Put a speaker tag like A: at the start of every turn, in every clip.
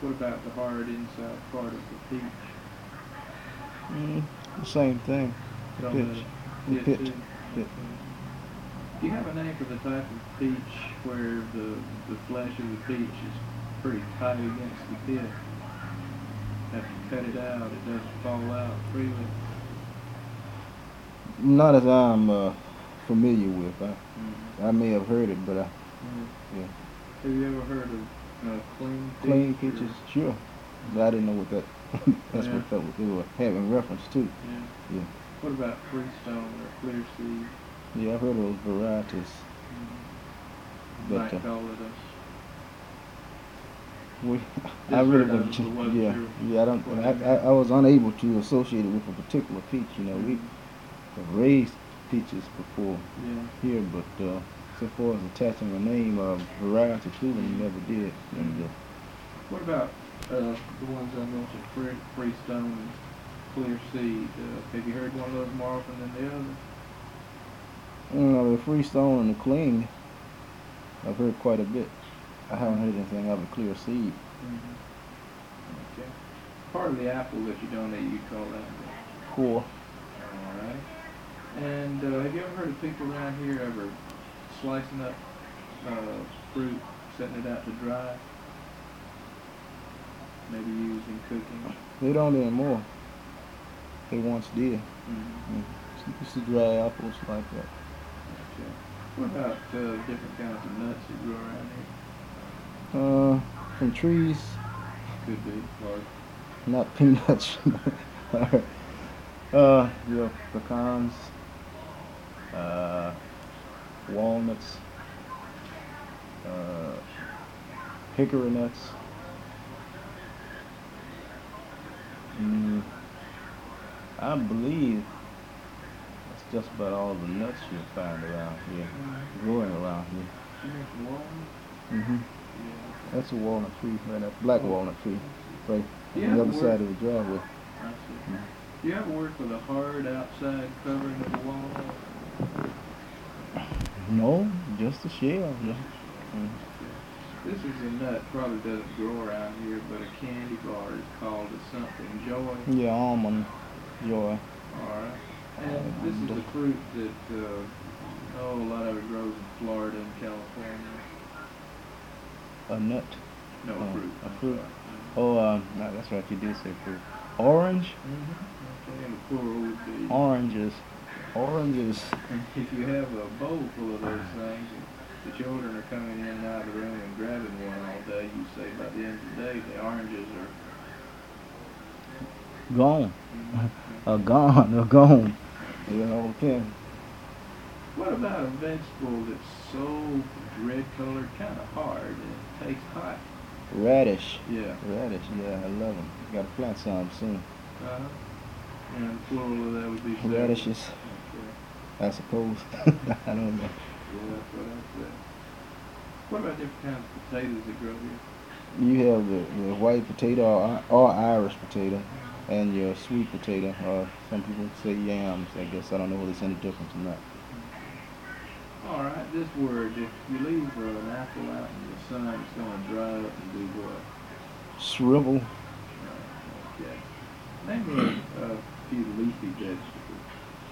A: What about the hard inside part of the peach?
B: The same thing.
A: Don't
B: Pitch.
A: let it
B: The
A: get
B: pit.
A: too.
B: Pit.
A: Okay. Do you have a name for the type of peach where the flesh of the peach is pretty tight against the pit? Have to cut it out, it doesn't fall out freely.
B: Not as I'm familiar with.
A: Mm-hmm.
B: I may have heard it, but
A: Mm-hmm.
B: yeah.
A: Have you ever heard of clean
B: Clean
A: peach?
B: pitches, sure. But I didn't know what that. That's
A: Yeah.
B: what they were having reference to.
A: Yeah.
B: Yeah.
A: What about freestone or clear seed?
B: Yeah, I've heard of those varieties,
A: Mm-hmm.
B: but
A: Might call it
B: we,
A: a.
B: I really
A: Heard of
B: wouldn't.
A: it, but wasn't
B: Yeah,
A: sure
B: yeah. I don't.
A: what
B: I,
A: it
B: I,
A: meant.
B: I was unable to associate it with a particular peach. You know, we
A: Mhm.
B: have raised peaches before
A: Yeah.
B: here, but so far as attaching a name of variety to them, never did. And
A: What about the ones I mentioned, freestone and clear seed? Have you heard one of those more often than the other?
B: the freestone and the cling, I've heard quite a bit. I haven't heard anything of a clear seed.
A: Mm-hmm. Okay. Part of the apple that you don't eat, you call that.
B: Core.
A: All right. And have you ever heard of people around here ever slicing up fruit, setting it out to dry? Maybe using cooking.
B: They don't anymore. They once did.
A: Mm-hmm.
B: Used to dry apples like that.
A: Okay. What about different kinds of nuts that grow around here?
B: From trees,
A: Could be, or
B: not peanuts. Yeah, pecans, walnuts, uh, hickory nuts. Mm, I believe that's just about all the nuts you'll find around here, growing around here.
A: you mentioned walnut.
B: Hmm
A: Yeah.
B: That's a walnut tree, right there. Black walnut tree, right
A: Yeah,
B: on the other
A: it
B: side of the driveway.
A: I see. Do you ever work with a hard outside covering of the walnut?
B: No, just a shell. Just, mm.
A: This is a nut, probably doesn't grow around here, but a candy bar is called a something joy.
B: Yeah, almond joy.
A: Alright. And this is a fruit that, a lot of it grows in Florida and California.
B: A nut.
A: No, a fruit.
B: A fruit. Oh, no, that's right. You did say fruit. Orange.
A: Mm-hmm. Okay, and the plural would be.
B: Oranges. Oranges.
A: If you have a bowl full of those things, and the children are coming in and out of the room and grabbing one all day, you say by the end of the day the oranges are
B: Gone. Gone. Gone. Yeah, okay.
A: What about a vegetable that's so red colored, kind of hard, and tastes hot?
B: Radish.
A: Yeah.
B: Radish. Yeah, I love them. Got to plant some soon.
A: And the plural of that would be
B: Radishes,
A: Okay.
B: I suppose. I don't know.
A: Yeah, that's what I said. What about different kinds of potatoes that grow here?
B: You have the white potato or Irish potato, and your sweet potato, or some people say yams. I guess I don't know whether there's any difference or not.
A: All right, this word, if you leave an apple out in the sun, it's going to dry up and do what?
B: Shrivel.
A: Okay. Name me a few leafy vegetables.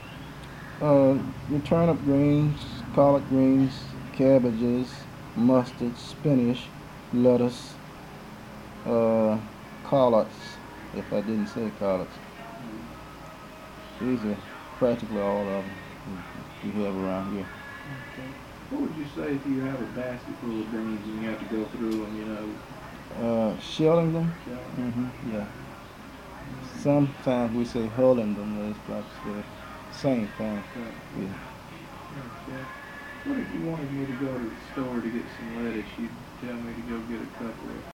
B: Your turnip greens, collard greens, cabbages, mustard, spinach, lettuce, collards. If I didn't say collards, these are practically all of them we have around here.
A: Okay. What would you say if you have a basket full of beans and you have to go through them,
B: Shelling them.
A: shelling?
B: Yeah. Sometimes we say hulling them. It's probably the same thing.
A: Okay.
B: Yeah.
A: Okay. What if you wanted me to go to the store to get some lettuce? You'd tell me to go get a couple of